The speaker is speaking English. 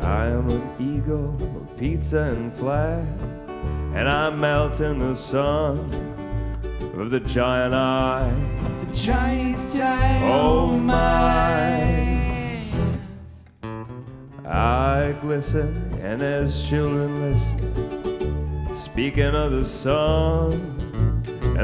I am an eagle of pizza and flag, and I melt in the sun of the giant eye. The giant eye, Oh my! I glisten, and as children listen, speaking of the sun,